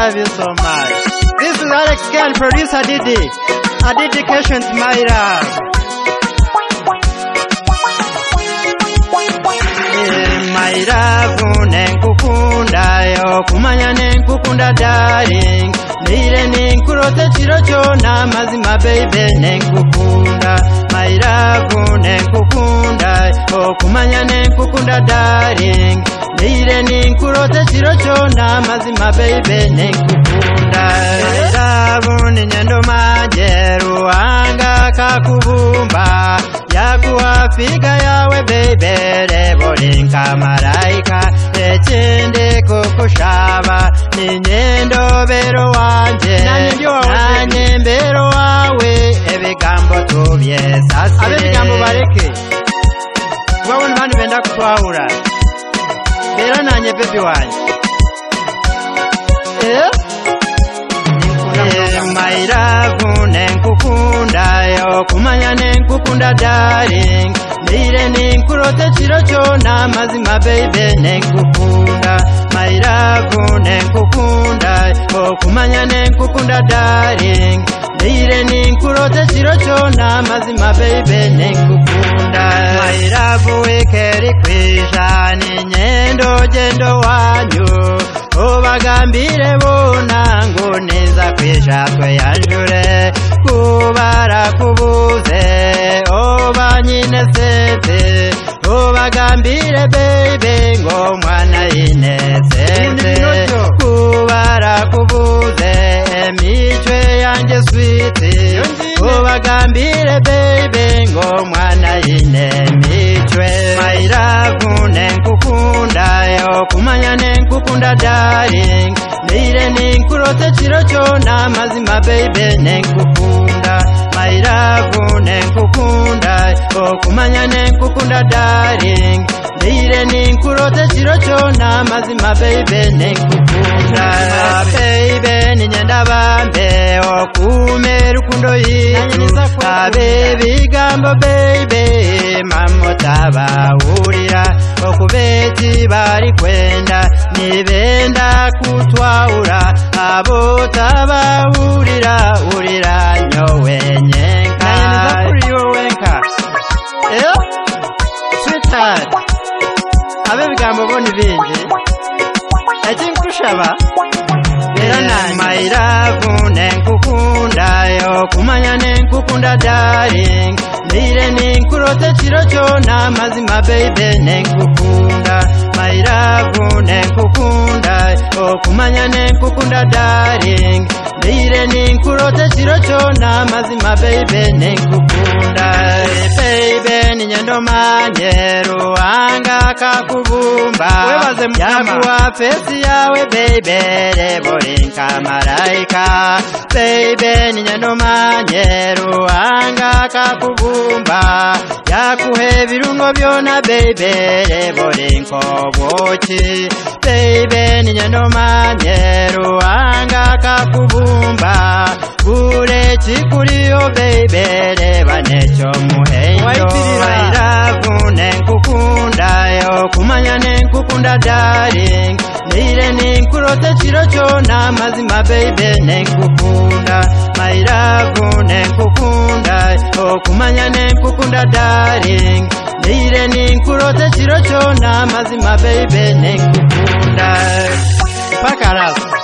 love you so much. This is Alex Ken, producer Didi. A dedication to my love. My love nenkukunda yo kumanya nenkukunda darling. Nire nenkurote chiro chona mazima baby nenkukunda. My love nenkukunda yo kumanya nenkukunda darling. Nire nenkurote chiro chona mazima baby nenkukunda. My love ninyendo majeru anga kakubumba yakuafika yawe baby rebolinka malaika echende kukushaba ninyendo bero wanje nanye mbero wawe ebigambo tubyesase abebigambo bareke wabona bantu benda kutwahura bero nanye baby wanje my love nenkukunda yo kumanya nenkukunda darling. Nire nenkurote chiro chona mazima baby nenkukunda. My love nenkukunda yo kumanya nenkukunda darling. Nire nenkurote chiro chona mazima baby nenkukunda. My love wekeri kwisha ninyendo jendo wanyu obagambire bona ngo neza kwisha twe yanjure kubara kubuze obanyine sete obagambire baby ngo mwana inesete kubara kubuze emichwe yanje sweet obagambire baby ngo mwana inemichwe. My love nenkukunda yo kumanya nenkukunda darling. Nire nenkurote chiro chona mazima baby nenkukunda. My love nenkukunda yo kumanya nenkukunda darling. Nire nenkurote chiro chona mazima baby nenkukunda. Baby ninyenda bambe okume rukundo yitu baby gambo baby mamotaba urira okubeti bari kwenda nibenda kutwaura abotaba urira nyowe nyenka wenka sweetheart abebigambo boni bingi ekinkushaba my love nenkukunda yo kumanya nenkukunda darling. Nire nenkurote chiro chona mazima baby nenkukunda. My love nenkukunda yo kumanya nenkukunda darling. Nire nenkurote chiro chona mazima baby nenkukunda. Baby ninyendo manyeru anga kakubumba yakuwa fesi yawe baby rebolinka malaika. Baby ninyendo manyeru anga kakubumba yakuhe birungo byona baby rebolinko bochi. Baby ninyendo manyeru anga kakubumba bure chikuliyo baby reba necho muhenyo. My love nenkukunda yo kumanya nenkukunda darling. Nire nenkurote chiro chona mazima baby nenkukunda. My love nenkukunda yo kumanya nenkukunda darling. Nire nenkurote chiro chona mazima baby nenkukunda. Pakarasu